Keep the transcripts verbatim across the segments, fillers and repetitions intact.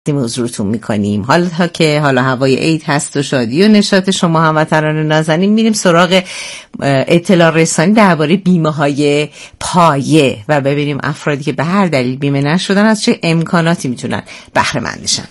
حضورتون میکنیم. حالا تا که حالا هوای عید هست و شادی و نشاط شما هموطنان نازنین، میریم سراغ اطلاع رسانی درباره بیمه های پایه و ببینیم افرادی که به هر دلیل بیمه نشدن از چه امکاناتی میتونن بهره مند بشن.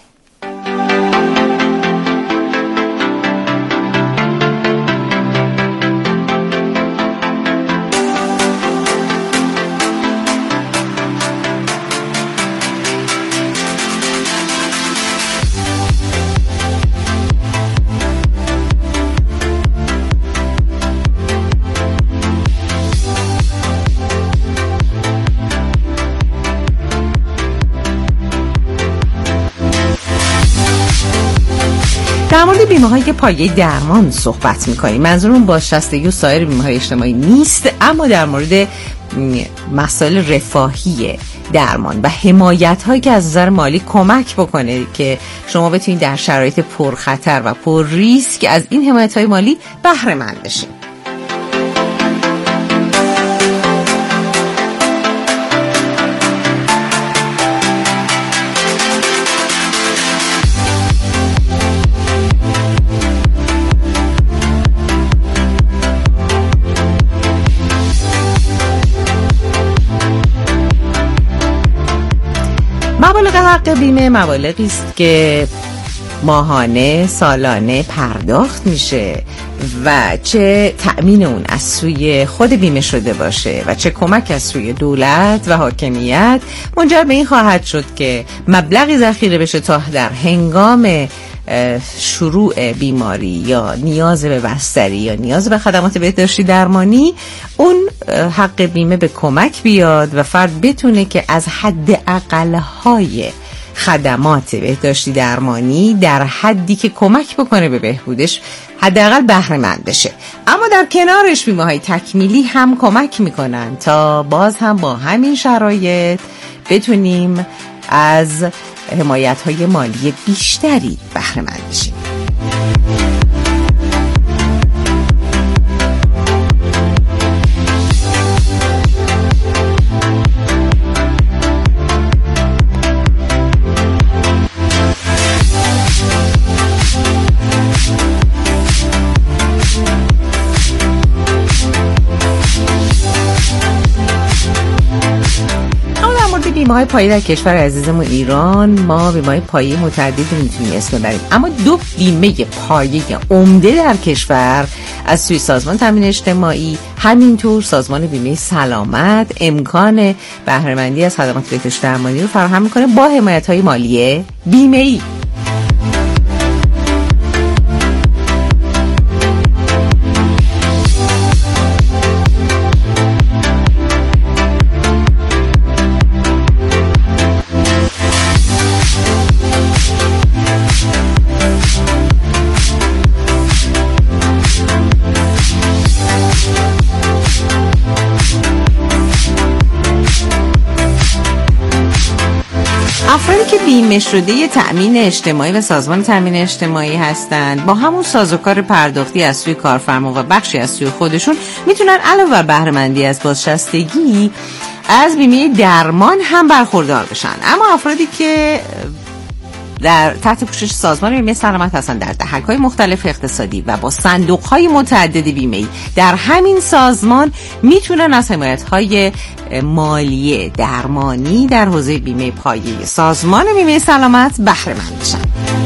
در مورد بیمه‌های پایه درمان صحبت می‌کنیم. منظورم بازنشستگی و سایر بیمه‌های اجتماعی نیست، اما در مورد مسائل رفاهی درمان و حمایت‌هایی که از نظر مالی کمک بکنه که شما بتونید در شرایط پرخطر و پر ریسک از این حمایت‌های مالی بهره مند بشین. مبالغ حق بیمه مبالغی است که ماهانه، سالانه پرداخت میشه و چه تأمین اون از سوی خود بیمه شده باشه و چه کمک از سوی دولت و حاکمیت منجر به این خواهد شد که مبلغی ذخیره بشه تا در هنگام شروع بیماری یا نیاز به بستری یا نیاز به خدمات بهداشتی درمانی اون حق بیمه به کمک بیاد و فرد بتونه که از حد اقل‌های خدمات بهداشتی درمانی در حدی که کمک بکنه به بهبودش حداقل بهره مند بشه. اما در کنارش بیمه‌های تکمیلی هم کمک میکنن تا باز هم با همین شرایط بتونیم از حمایت‌های مالی بیشتری بهره مند بشیم. بیمه‌های پایه در کشور عزیزمون ایران ما بیمه‌های پایه متعددی میتونیم اسم ببریم، اما دو بیمه پایه عمده در کشور از سوی سازمان تامین اجتماعی همینطور سازمان بیمه سلامت امکان بهره مندی از خدمات بهداشتی درمانی رو فراهم میکنه با حمایت‌های مالی بیمه‌ای. افرادی که بیمه شده تأمین اجتماعی و سازمان تأمین اجتماعی هستند با همون سازوکار پرداختی از سوی کارفرما و بخشی از سوی خودشون میتونن علاوه بر بهره مندی از بازنشستگی از بیمه درمان هم برخوردار بشن. اما افرادی که در تحت پوشش سازمان بیمه سلامت هستن در دهک‌های مختلف اقتصادی و با صندوق‌های متعدد بیمه‌ای در همین سازمان میتونن از حمایت‌های مالی درمانی در حوزه بیمه پایه سازمان بیمه سلامت بهره مند بشن.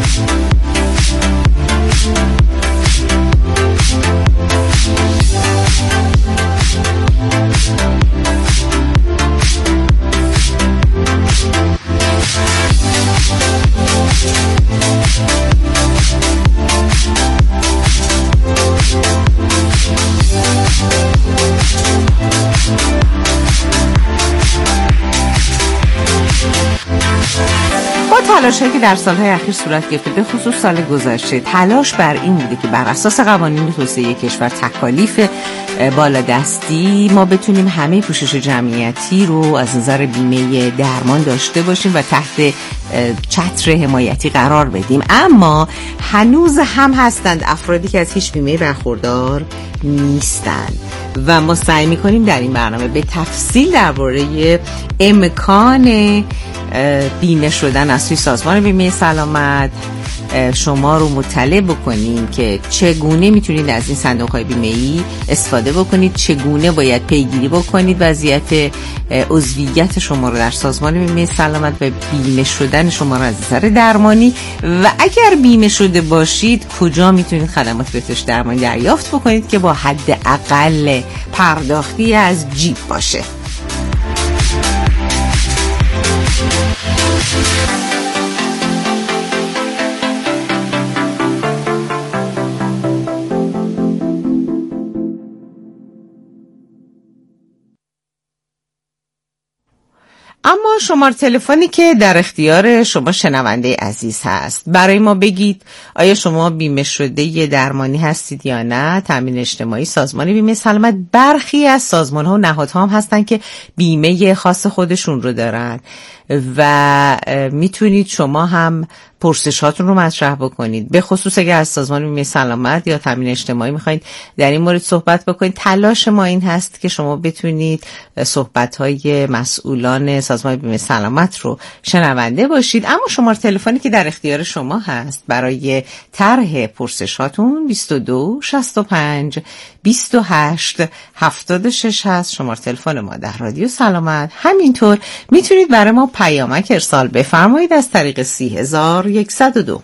تلاش‌هایی که در سال‌های اخیر صورت گرفته به خصوص سال گذشته تلاش بر این بوده که بر اساس قوانین توسعه کشور تکالیف بالادستی ما بتونیم همه پوشش جمعیتی رو از نظر بیمه درمان داشته باشیم و تحت چتر حمایتی قرار بدیم، اما هنوز هم هستند افرادی که از هیچ بیمه برخوردار نیستند و ما سعی می‌کنیم در این برنامه به تفصیل درباره امکان بیمه شدن از سوی سازمان بیمه سلامت شما رو مطلع بکنیم که چگونه میتونید از این صندوق‌های بیمه‌ای استفاده بکنید، چگونه باید پیگیری بکنید وضعیت عضویت شما رو در سازمان بیمه سلامت و بیمه شدن شما رو از نظر درمانی، و اگر بیمه شده باشید کجا میتونید خدمات بهداشت درمانی دریافت بکنید که با حداقل پرداختی از جیب باشه. اما شماره تلفنی که در اختیار شما شنونده عزیز هست، برای ما بگید آیا شما بیمه شده درمانی هستید یا نه؟ تامین اجتماعی، سازمان بیمه سلامت، برخی از سازمان ها و نهادها هم هستن که بیمه خاص خودشون رو دارن و میتونید شما هم پرسشاتون رو مطرح بکنید، به خصوص اگر از سازمان بیمه سلامت یا تامین اجتماعی میخواید در این مورد صحبت بکنید. تلاش ما این هست که شما بتونید صحبت‌های مسئولان سازمان بیمه سلامت رو شنونده باشید. اما شماره تلفنی که در اختیار شما هست برای طرح پرسشاتون بیست و دو شصت و پنج بیست و هشت هفتاد و شش هست، شماره تلفن ما در رادیو سلامت. همینطور میتونید برای ما پیامک ارسال بفرمایید از طریق سی هزار و صد و دو.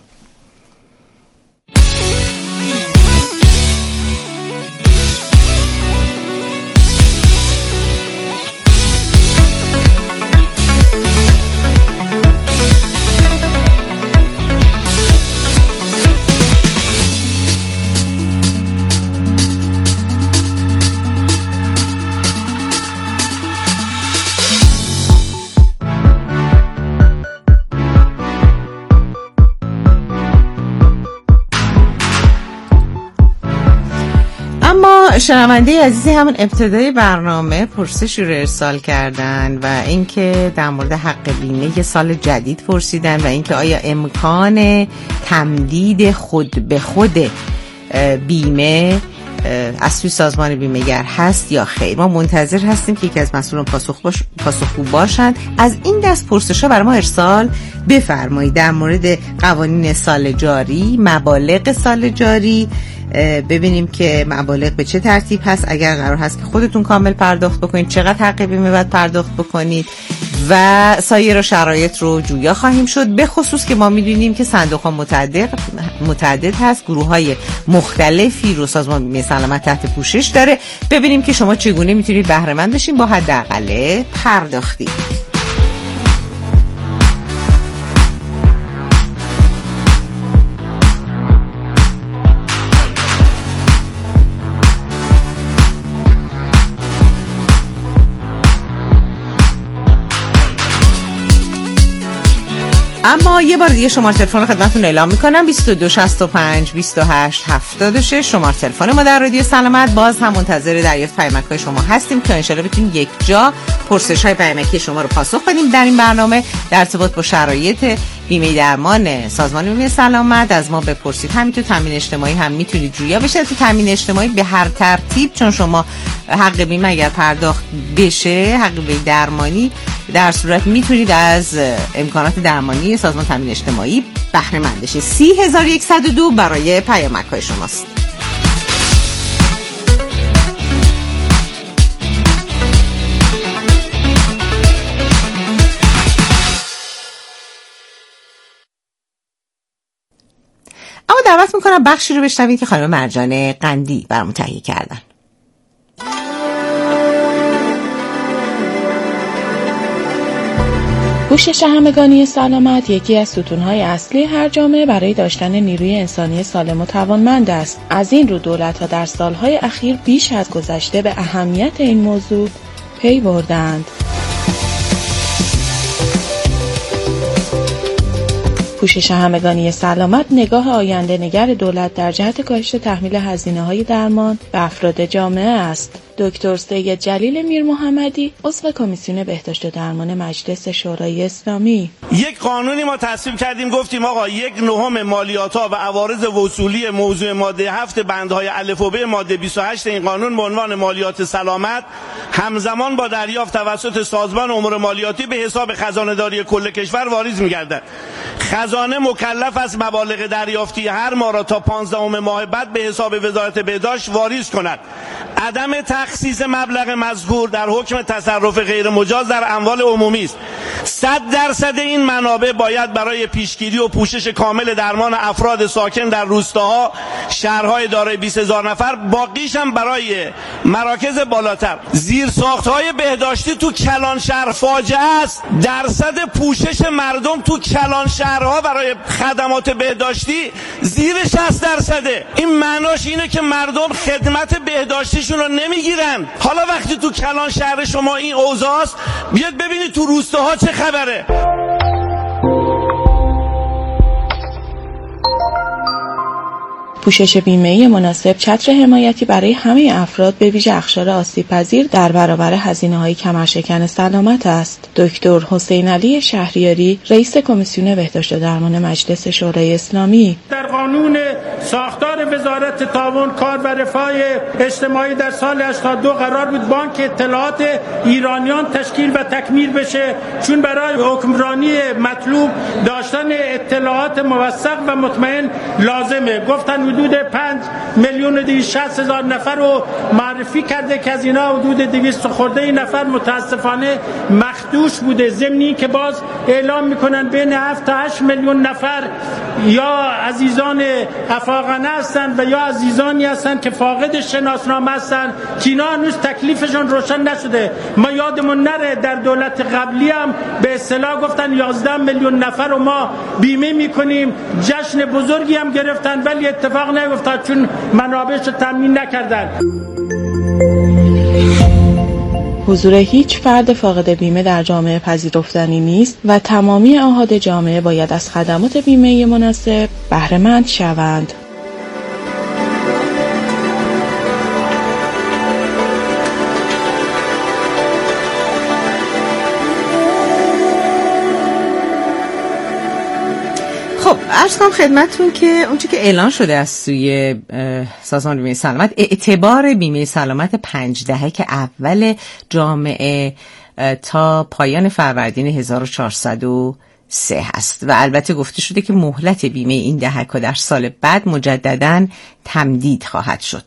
شنونده عزیزی همون ابتدای برنامه پرسشی رو ارسال کردن و اینکه در مورد حق بیمه سال جدید پرسیدن و اینکه آیا امکان تمدید خود به خود بیمه از سوی سازمان بیمه‌گر هست یا خیر. ما منتظر هستیم که یکی از مسئولان پاسخ باش... پاسخگو باشند. از این دست پرسش‌ها برای ما ارسال بفرمایید. در مورد قوانین سال جاری، مبالغ سال جاری، ببینیم که مبالغ به چه ترتیب هست، اگر قرار هست که خودتون کامل پرداخت بکنید چقدر حق بیمه باید پرداخت بکنید و سایر شرایط رو جویا خواهیم شد. به خصوص که ما میدونیم که صندوق ها متعدد متعدد هست، گروه های مختلفی رو سازمان بیمه سلامت تحت پوشش داره. ببینیم که شما چگونه میتونید بهره مند بشین با حداقل پرداختی. اما یه بار دیگه شماره تلفن رو خدمتتون اعلام میکنم بیست و دو شصت و پنج بیست و هشت هفتاد و شش شماره تلفن ما در رادیو سلامت. باز هم منتظر دریافت پیامک‌های شما هستیم که ان شاءالله بتونیم یک جا پرسش‌های پیامکی شما رو پاسخ بدیم در این برنامه. در ارتباط با شرایط بیمه درمان سازمان بیمه سلامت از ما بپرسید. همینطور تامین اجتماعی هم میتونید جویا بشه. تو تامین اجتماعی به هر ترتیب، چون شما حق بیمه اگر پرداخت بشه، حق بیمه درمانی، در صورت میتونید از امکانات درمانی سازمان تامین اجتماعی بهره مند بشید. سی هزار و صد و دو برای پیامک های شماست. اما دعوت میکنم بخشی رو بشنوید که خانم مرجان قندی برامون تهیه کردن. پوشش همگانی سلامت یکی از ستونهای اصلی هر جامعه برای داشتن نیروی انسانی سالم و توانمند است. از این رو دولت‌ها در سالهای اخیر بیش از گذشته به اهمیت این موضوع پی بردند. پوشش همگانی سلامت نگاه آینده نگر دولت در جهت کاهش تحمیل هزینه‌های درمان به افراد جامعه است. دکتر سید جلیل میر محمدی، عضو کمیسیون بهداشت و درمان مجلس شورای اسلامی: یک قانونی ما تصویب کردیم، گفتیم آقا یک نهم مالیات‌ها و عوارض وصولی موضوع ماده هفت بندهای الف و ب ماده بیست و هشت این قانون به عنوان مالیات سلامت همزمان با دریافت توسط سازمان امور مالیاتی به حساب خزانه داری کل کشور واریز می‌گردد. خزانه مکلف است مبالغ دریافتی هر ماه را تا پانزدهم ماه بعد به حساب وزارت بهداشت واریز کند. عدم تخصیص مبلغ مذکور در حکم تصرف غیر مجاز در اموال عمومی است. صد درصد این منابع باید برای پیشگیری و پوشش کامل درمان افراد ساکن در روستاها، شهرهای دارای بیست هزار نفر، باقیش هم برای مراکز بالاتر. زیرساخت‌های بهداشتی تو کلان شهر فاجعه است. درصد پوشش مردم تو کلان شهرها برای خدمات بهداشتی زیر شصت درصده. این معناش اینه که مردم خدمت بهداشتیشون رو نمیگیرن. حالا وقتی تو کلان شهر شما این اوضاع است، بیاد ببینید تو روستاها چه خبره. پوشش بیمه‌ای مناسب چتر حمایتی برای همه افراد به ویژه اقشار آسیب‌پذیر در برابر هزینه‌های کمرشکن سلامت است. دکتر حسین علی شهریاری، رئیس کمیسیون بهداشت و درمان مجلس شورای اسلامی: در قانون ساختار وزارت تعاون کار و رفاه اجتماعی در سال هشتاد و دو قرار بود بانک اطلاعات ایرانیان تشکیل و تکمیل بشه، چون برای حکمرانی مطلوب داشتن اطلاعات موثق و مطمئن لازمه. گفتن حدود پنج میلیون و دویست و شصت هزار نفر رو معرفی کرده که از اینا حدود دویست خورده نفر متاسفانه مخدوش بوده. ضمنی که باز اعلام میکنن بین هفت تا هشت میلیون نفر یا عزیزان افاقنه هستن و یا عزیزانی هستن که فاقد شناسنامه هستن که اینا هنوز تکلیفشون روشن نشده. ما یادمون نره در دولت قبلی هم به اصطلاح گفتن یازده میلیون نفر رو ما بیمه میکنیم، جشن بزرگی هم گرفتن، ولی اتفاق نیفتاد چون منابعش رو تامین نکردن. حضور هیچ فرد فاقد بیمه در جامعه پذیرفتنی نیست و تمامی احاد جامعه باید از خدمات بیمه مناسب بهره مند شوند. خب عرض کنم خدمتتون که اونچه که اعلان شده از سوی سازمان بیمه سلامت، اعتبار بیمه سلامت پنج دهک اول جامعه تا پایان فروردین هزار و چهارصد و سه هست و البته گفته شده که مهلت بیمه این دهک در سال بعد مجدداً تمدید خواهد شد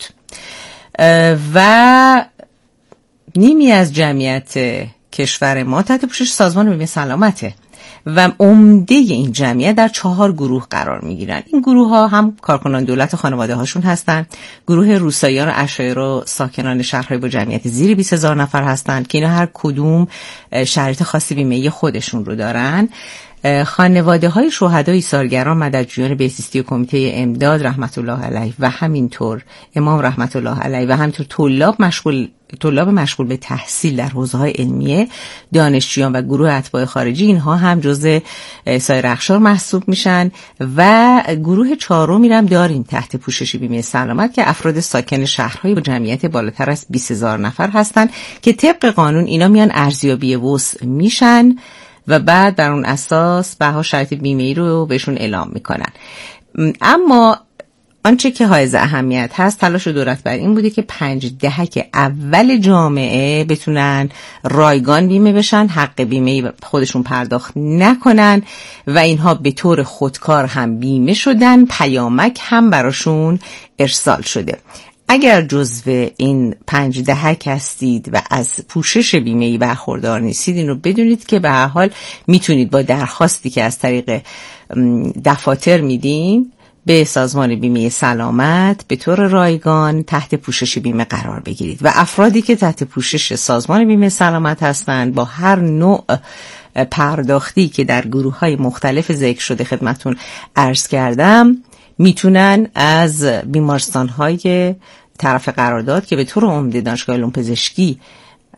و نیمی از جمعیت کشور ما تحت پوشش سازمان بیمه سلامته و عمده این جمعیت در چهار گروه قرار میگیرن. این گروه ها هم کارکنان دولت و خانواده هاشون هستن، گروه روستاییان و عشایر و ساکنان شهرهای با جمعیت زیر بیست هزار نفر هستند که اینا هر کدوم شرایط خاصی بیمه خودشون رو دارن، خانواده های شهدای ایثارگران، مددجویان بهزیستی و کمیته امداد رحمت الله علیه و همینطور امام رحمت الله علیه و همینطور طلاب مشغول طلاب مشغول به تحصیل در حوزه‌های علمیه، دانشجویان و گروه اتباع خارجی، اینها هم جزء سایر اقشار محسوب میشن و گروه چهارمی هم داریم تحت پوشش بیمه سلامت که افراد ساکن شهرهای با جمعیت بالاتر از بیست هزار نفر هستن که طبق قانون اینا میان ارزیابی وسع میشن و بعد بر اون اساس بها شرط بیمه‌ای رو بهشون اعلام میکنن. اما آنچه که حائز اهمیت هست تلاش دولت بر این بوده که پنج دهک اول جامعه بتونن رایگان بیمه بشن، حق بیمه خودشون پرداخت نکنن و اینها به طور خودکار هم بیمه شدن، پیامک هم براشون ارسال شده. اگر جزو این پنج دهک هستید و از پوشش بیمه‌ای برخوردار نیستید، این رو بدونید که به هر حال میتونید با درخواستی که از طریق دفاتر میدین به سازمان بیمه سلامت به طور رایگان تحت پوشش بیمه قرار بگیرید و افرادی که تحت پوشش سازمان بیمه سلامت هستند با هر نوع پرداختی که در گروه‌های مختلف ذکر شده خدمتون عرض کردم میتونن از بیمارستان‌های طرف قرارداد که به طور عمده دانشگاه علوم پزشکی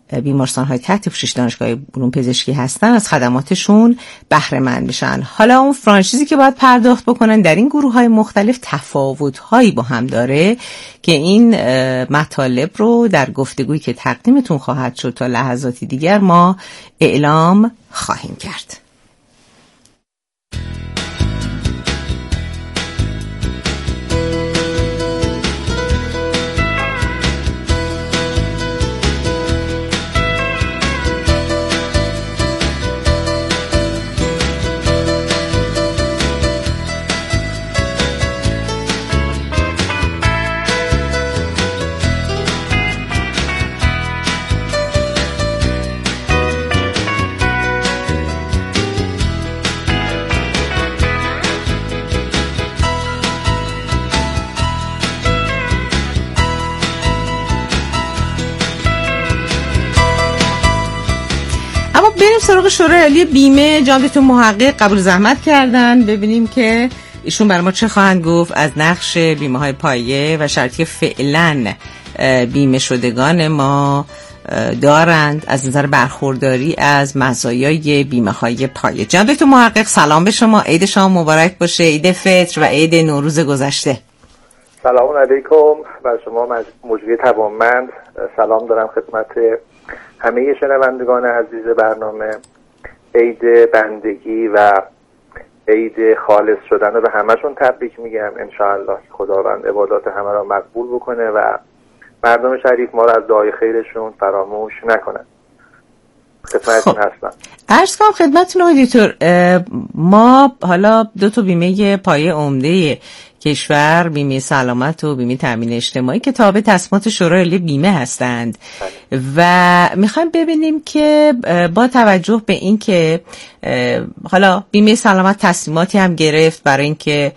بیمارستان‌های تحت پوشش دانشگاه علوم پزشکی هستن از خدماتشون بهره مند بشن. حالا اون فرانچیزی که باید پرداخت بکنن در این گروه‌های مختلف تفاوت‌هایی با هم داره که این مطالب رو در گفتگویی که تقدیمتون خواهد شد تا لحظاتی دیگر ما اعلام خواهیم کرد. بریم سراغ شورای عالی بیمه. جنابتون محقق قبول زحمت کردن ببینیم که ایشون برای ما چه خواهند گفت از نقش بیمه های پایه و شرطی فعلا بیمه شدگان ما دارند از نظر برخورداری از مزایای بیمه های پایه. جنابتون محقق سلام به شما، عید شما مبارک باشه، عید فطر و عید نوروز گذشته. سلام علیکم بر شما مجری توانمند. سلام دارم خدمت همه شنوندگان عزیز برنامه. عید بندگی و عید خالص شدن رو به همشون تبریک میگم. انشاءالله خداوند عبادات همه را مقبول بکنه و مردم شریف ما رو از دعای خیرشون فراموش نکنن. خدمتتون خب. هستم. عرض کنم خدمتتون آقای دکتر، ما حالا دو تا بیمه پایه عمده کشور، بیمه سلامت و بیمه تامین اجتماعی که تابع تصمیمات شورای عالی بیمه هستند و میخوایم ببینیم که با توجه به این که حالا بیمه سلامت تصمیماتی هم گرفت برای اینکه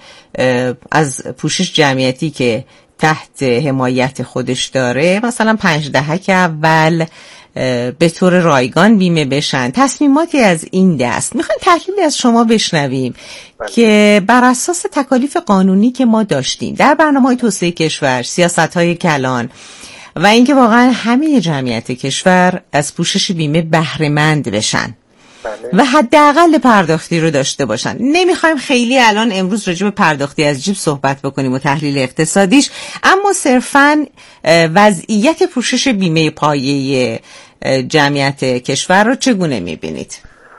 از پوشش جمعیتی که تحت حمایت خودش داره مثلا پنج دهک اول به طور رایگان بیمه بشن، تصمیماتی از این دست. میخوایم تحلیلی از شما بشنویم بله. که بر اساس تکالیف قانونی که ما داشتیم در برنامه‌های توسعه کشور، سیاست‌های کلان و اینکه واقعا همه جمعیت کشور از پوشش بیمه بهره مند بشن بله. و حداقل پرداختی رو داشته باشن. نمیخوایم خیلی الان امروز راجع به پرداختی از جیب صحبت بکنیم و تحلیل اقتصادیش، اما صرفاً وضعیت پوشش بیمه پایه جمعیت کشور رو چگونه میبینید؟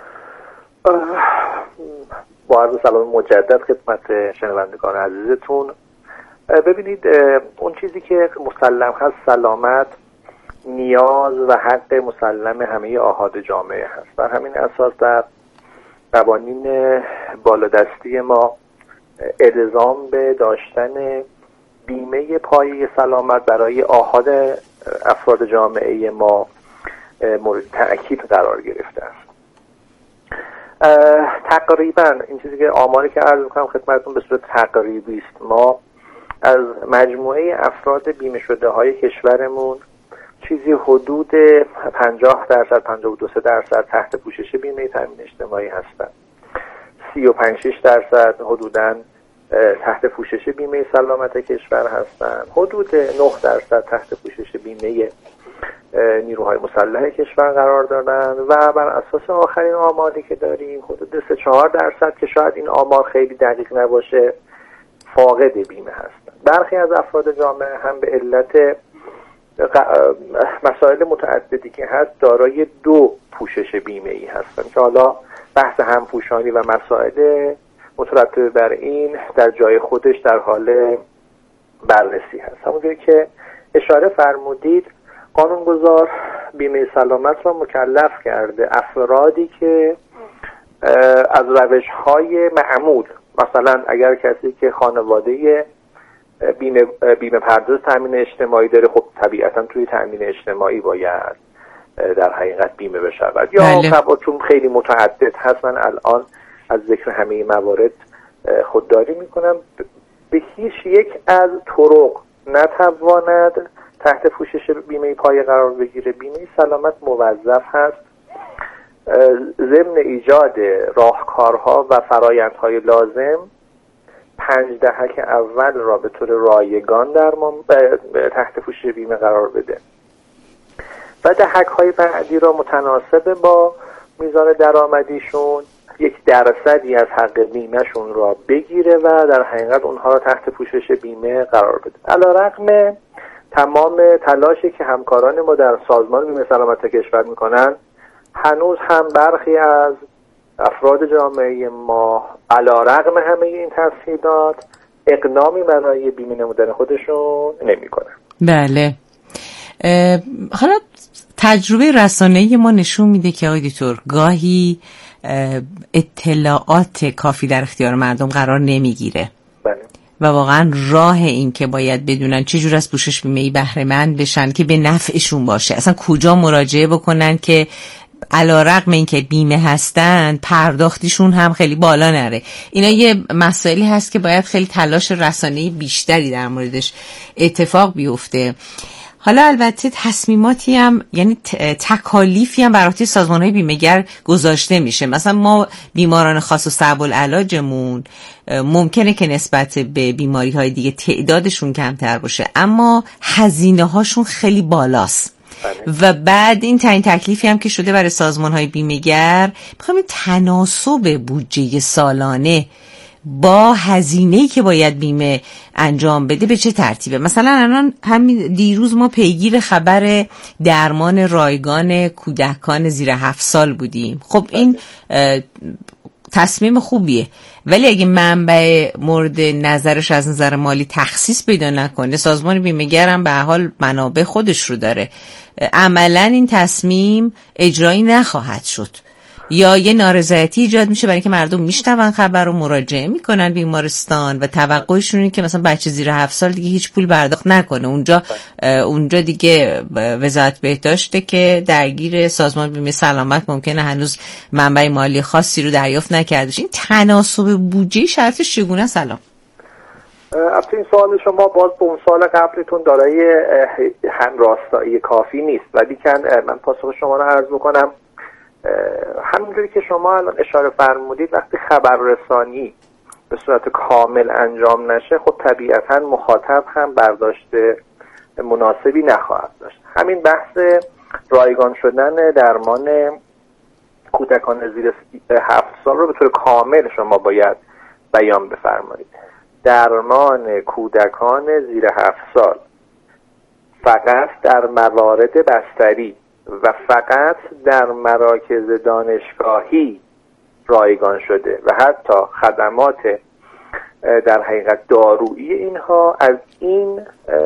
با عرض سلام مجدد خدمت شنوندگان عزیزتون. ببینید اون چیزی که مسلم هست سلامت نیاز و حق مسلم همه آحاد جامعه هست. بر همین اساس در قوانین بالادستی ما الزام به داشتن بیمه پایه سلامت برای آحاد افراد جامعه ما مورد تأکید قرار گرفته است. تقریبا این چیزی که آماری که عرض می‌کنم خدمتتون به صورت تقریبی است، ما از مجموعه افراد بیمه شده های کشورمون چیزی حدود پنجاه درصد پنجاه و دو درصد تحت پوشش بیمه تامین اجتماعی هستند. سی و پنج شش درصد حدوداً تحت پوشش بیمه سلامت کشور هستند. حدود نه درصد تحت پوشش بیمه نیروهای مسلح کشور قرار دارند و بر اساس آخرین آماری که داریم حدود سه چهار درصد که شاید این آمار خیلی دقیق نباشه فاقد بیمه هستند. برخی از افراد جامعه هم به علت مسائل متعددی که هست دارای دو پوشش بیمه ای هستند که حالا بحث همپوشانی و مسائل مترتب بر این در جای خودش در حال بررسی هست. همونجوری که اشاره فرمودید قانونگذار بیمه سلامت را مکلف کرده افرادی که از روش‌های معمول، مثلا اگر کسی که خانواده بیمه بیمه پرداز تامین اجتماعی داره، خب طبیعتا توی تامین اجتماعی باید در حقیقت بیمه بشود یا خب چون خیلی متعدد هست من الان از ذکر همه موارد خودداری میکنم. به هیچ یک از طرق نتواند تحت پوشش بیمه پایه قرار بگیره. بیمه سلامت موظف هست ضمن ایجاد راهکارها و فرایندهای لازم پنج دهک اول را به طور رایگان در تحت پوشش بیمه قرار بده و دهک‌های بعدی را متناسب با میزان درآمدیشون یک درصدی از حق بیمهشون را بگیره و در حقیقت اونها را تحت پوشش بیمه قرار بده. علیرغم تمام تلاشی که همکاران ما در سازمان بیمه سلامت کشور میکنن، هنوز هم برخی از افراد جامعه ما علیرغم همه این تسهیلات اقدامی برای بیمه نمودن خودشون نمیکنن. بله. حالا تجربه رسانه‌ای ما نشون میده که آقای دکتر گاهی اطلاعات کافی در اختیار مردم قرار نمیگیره. بله. و واقعا راه این که باید بدونن چجور از پوشش بیمه‌ای بهره مند بشن که به نفعشون باشه، اصلا کجا مراجعه بکنن که علیرغم اینکه بیمه هستن پرداختیشون هم خیلی بالا نره. اینا یه مسائلی هست که باید خیلی تلاش رسانه‌ای بیشتری در موردش اتفاق بیفته. حالا البته تصمیماتی هم، یعنی تکالیفی هم برای سازمان‌های بیمه‌گر گذاشته میشه. مثلا ما بیماران خاص و صعب العلاجمون ممکنه که نسبت به بیماری‌های دیگه تعدادشون کمتر باشه، اما هزینه‌هاشون خیلی بالاست. و بعد این تعیین تکلیفی هم که شده برای سازمان‌های بیمه‌گر، می‌خوام این تناسب بودجه سالانه با هزینه‌ای که باید بیمه انجام بده به چه ترتیبه. مثلا الان همین دیروز ما پیگیر خبر درمان رایگان کودکان زیر هفت سال بودیم. خب این تصمیم خوبیه، ولی اگه منبع مورد نظرش از نظر مالی تخصیص پیدا نکنه، سازمان بیمه‌گر هم به حال منابع خودش رو داره، عملاً این تصمیم اجرایی نخواهد شد یا یه نارضایتی ایجاد میشه برای که مردم میشنون خبر رو، مراجعه میکنن بیمارستان و توقعشون اینه که مثلا بچه زیر هفت سال دیگه هیچ پول پرداخت نکنه. اونجا اونجا دیگه وزارت بهداشته که درگیر سازمان بیمه سلامت ممکنه هنوز منبع مالی خاصی رو دریافت نکرده باشه. این تناسب بودجه شرطش چگونه؟ سلام. البته این سوال شما باز به اون سال قبلتون دارای همراستایی کافی نیست، ولی که من پاسخ شما رو عرض بکنم. همونجوری که شما الان اشاره فرمودید، وقتی خبررسانی به صورت کامل انجام نشه، خب طبیعتاً مخاطب هم برداشت مناسبی نخواهد داشت. همین بحث رایگان شدن درمان کودکان زیر هفت سال رو به طور کامل شما باید بیان بفرمایید. درمان کودکان زیر هفت سال فقط در موارد بستری و فقط در مراکز دانشگاهی رایگان شده و حتی خدمات در حقیقت دارویی اینها از این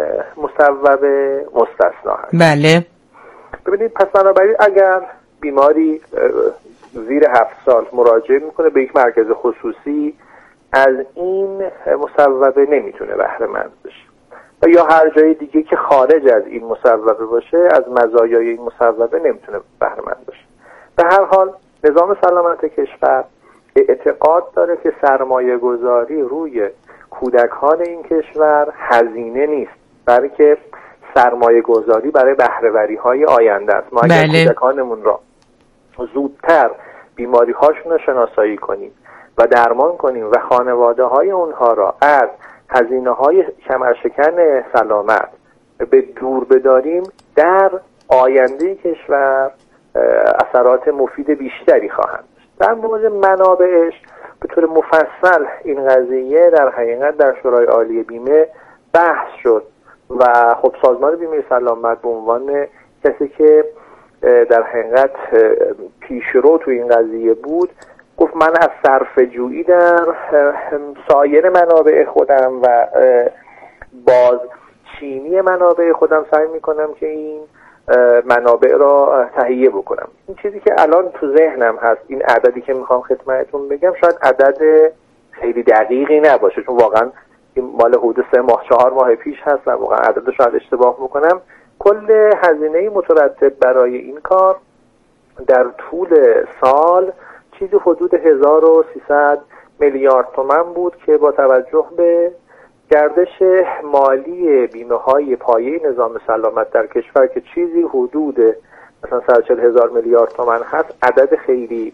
مصوبه مستثنا هست. بله. ببینید، پس بنابراین اگر بیماری زیر هفت سال مراجعه میکنه به یک مرکز خصوصی، از این مصوبه نمیتونه بهره مند بشه، و یا هر جای دیگه که خارج از این مصوبه باشه از مزایای این مصوبه نمیتونه بهره مند باشه. به هر حال نظام سلامت کشور اعتقاد داره که سرمایه گذاری روی کودکان این کشور هزینه نیست، بلکه سرمایه گذاری برای بهره‌وری های آینده است. ما اگر بله. کودکانمون را زودتر بیماری هاشون رو شناسایی کنیم و درمان کنیم و خانواده های اونها را از هزینه های کمرشکن سلامت به دور بداریم، در آینده کشور اثرات مفید بیشتری خواهند داشت. در مورد منابعش به طور مفصل این قضیه در حقیقت در شورای عالی بیمه بحث شد و خب سازمان بیمه سلامت به عنوان کسی که در حقیقت پیشرو تو این قضیه بود گفت من از صرفه جویی در سایر منابع خودم و باز چینی منابع خودم سعی میکنم که این منابع را تهیه بکنم. این چیزی که الان تو ذهنم هست، این عددی که میخوام خدمتتون بگم شاید عدد خیلی دقیقی نباشه، چون واقعا این مال حدود سه ماه چهار ماه پیش هست و واقعا عدد شاید اشتباه بکنم. کل هزینه مترتب برای این کار در طول سال چیزی حدود هزار و سیصد میلیارد تومان بود که با توجه به گردش مالی بیمه های پایه نظام سلامت در کشور که چیزی حدود مثلا صد و چهل هزار میلیارد تومان هست، عدد خیلی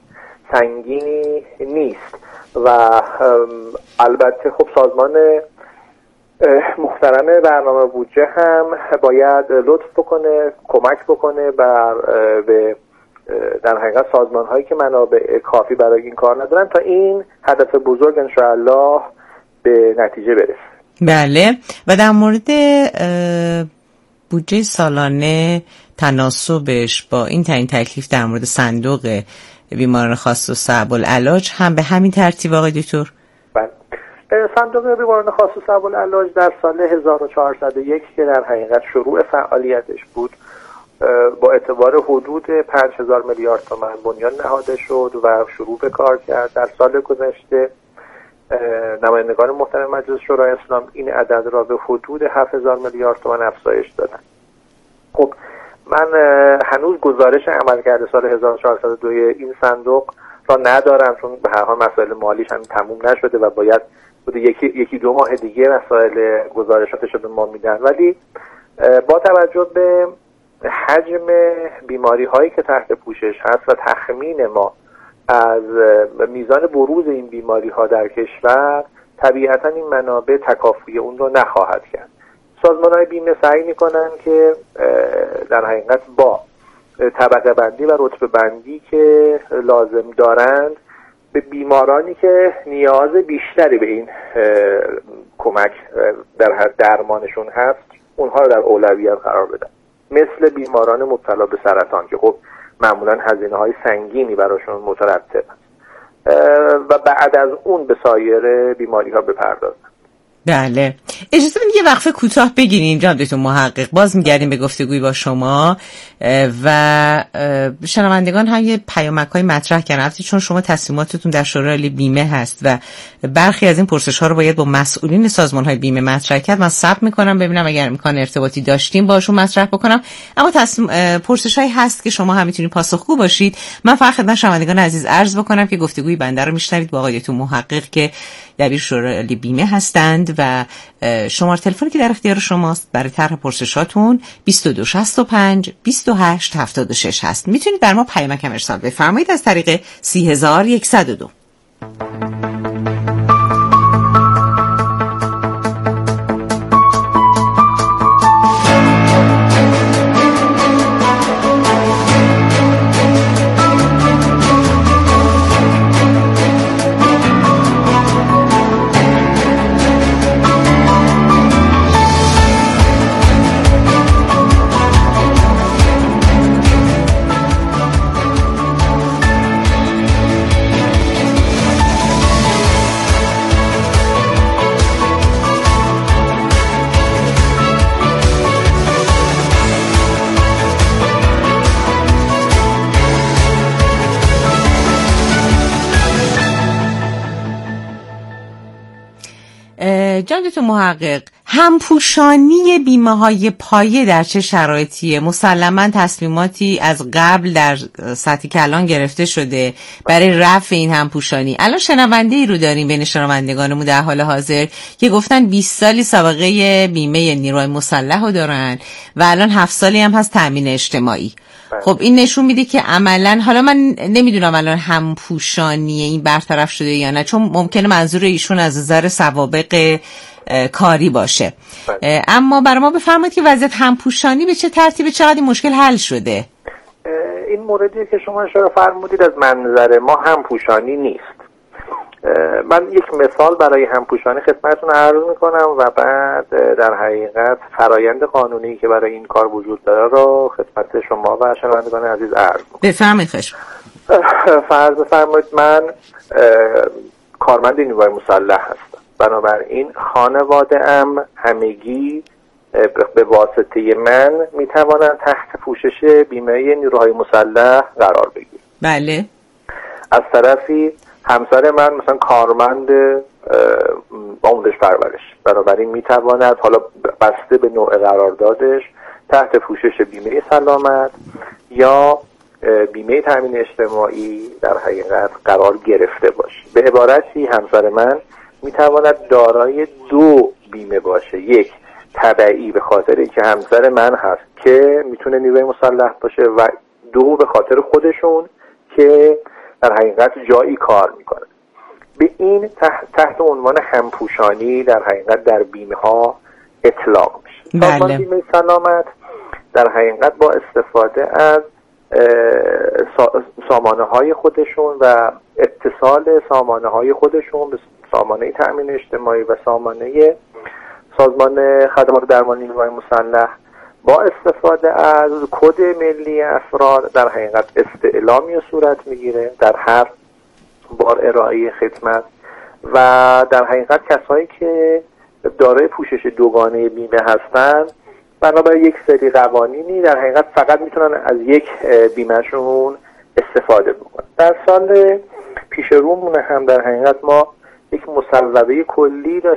سنگینی نیست. و البته خب سازمان محترم برنامه بودجه هم باید لطف بکنه، کمک بکنه بر به در حقیقت سازمان هایی که منابع کافی برای این کار ندارن تا این هدف بزرگ انشاءالله به نتیجه برسه. بله. و در مورد بودجه سالانه تناسبش با این تعیین تکلیف در مورد صندوق بیماران خاص و صعب العلاج هم به همین ترتیب آقای دکتر؟ بله. صندوق بیماران خاص و صعب العلاج در سال هزار و چهارصد و یک که در حقیقت شروع فعالیتش بود با اعتبار حدود پنج هزار میلیارد تومان بنیان نهاده شد و شروع به کار کرد. در سال گذشته نمایندگان محترم مجلس شورای اسلام این عدد را به حدود هفت هزار میلیارد تومان افزایش دادن. خب من هنوز گزارش عملکرد سال هزار و چهارصد و دو این صندوق را ندارم، چون به هر حال مسائل مالیش هم تموم نشده و باید یکی یکی دو ماه دیگه مسائل گزارشاتش رو به ما میدن. ولی با توجه به حجم بیماری هایی که تحت پوشش هست و تخمین ما از میزان بروز این بیماری ها در کشور، طبیعتا این منابع تکافوی اون رو نخواهد کرد. سازمان های بیمه سعی میکنن که در حقیقت با طبقه بندی و رتبه بندی که لازم دارند به بیمارانی که نیاز بیشتری به این کمک در درمانشون هست اونها رو در اولویت قرار بدن، مثل بیماران مبتلا به سرطان که خب معمولا هزینه های سنگینی براشون مترتب است و بعد از اون به سایر بیماری ها بپردازن. بله. اجازه بدید یه وقفه کوتاه بگیریم جناب دکتر محقق، باز میگردیم به گفتگوی با شما و شنوندگان هم یه پیامک‌های مطرح کردن. البته چون شما تصمیماتتون در شورای عالی بیمه هست و برخی از این پرسش‌ها رو باید با مسئولین سازمان‌های بیمه مطرح کرد، من ثبت می‌کنم ببینم اگر امکان ارتباطی داشتیم باشون مطرح بکنم. اما تصمیم پرسش‌هایی هست که شما هم می‌تونید پاسخگو باشید. من فقط خدمت شنوندگان عزیز عرض بکنم که گفتگوی بنده رو می‌شنوید با آقای دکتر محقق که دبیر شورای عالی بیمه هستند و شماره تلفنی که در اختیار شماست برای طرح پرسشاتون بیست و دو شصت و پنج بیست و هشت هفتاد و شش هست. میتونید بر ما پیامک هم ارسال بفرمایید از طریق سی هزار و صد و دو. جناب دکتر محقق، همپوشانی بیمه های پایه در چه شرایطیه؟ مسلماً تصمیماتی از قبل در سطح کلان گرفته شده برای رفع این همپوشانی. الان شنونده ای رو داریم بین شنوندگانمون در حال حاضر که گفتن بیست سالی سابقه بیمه نیروی مسلح رو دارن و الان هفت سالی هم هست تأمین اجتماعی. خب این نشون میده که عملاً، حالا من نمیدونم الان همپوشانی این برطرف شده یا نه، چون ممکنه منظور ایشون از نظر سوابق کاری باشه. اما برای ما بفرمایید که وضعیت همپوشانی به چه ترتیب، چقدر این مشکل حل شده؟ این موردی که شما اشاره فرمودید از منظر ما همپوشانی نیست. من یک مثال برای همپوشانی خدمتتون عرض میکنم و بعد در حقیقت فرایند قانونی که برای این کار وجود داره رو خدمت شما و شنوندگان عزیز عرض میکنم. بفرمایید. خوش فرض بفرمایید من کارمند نیروی مسلح هستم، بنابراین خانواده ام همگی به واسطه من میتوانند تحت پوشش بیمه نیروهای مسلح قرار بگیرند. بله. از طرفی همسر من مثلا کارمند آموزش پرورش، بنابراین میتواند حالا بسته به نوع قراردادش تحت پوشش بیمه سلامت یا بیمه تامین اجتماعی در حقیقت قرار گرفته باشه. به عبارتی همسر من میتواند دارای دو بیمه باشه، یک تبعی به خاطر اینکه همسر من هست که میتونه نیروی مسلح باشه و دو به خاطر خودشون که در حقیقت جایی کار میکنه. به این تحت, تحت عنوان همپوشانی در حقیقت در بیمه ها اطلاق میشه. سازمان بیمه سلامت در حقیقت با استفاده از سامانه های خودشون و اتصال سامانه های خودشون به سامانه تأمین اجتماعی و سامانه سازمان خدمات درمانی نیروهای مسلح با استفاده از کد ملی افراد در حقیقت استعلامی صورت میگیره در هر بار ارائه خدمت و در حقیقت کسایی که دارای پوشش دوگانه بیمه هستن بنابراین یک سری قوانینی در حقیقت فقط میتونن از یک بیمهشون استفاده بکنن. در سال پیش رومون هم در حقیقت ما یک مصوبه کلی داشت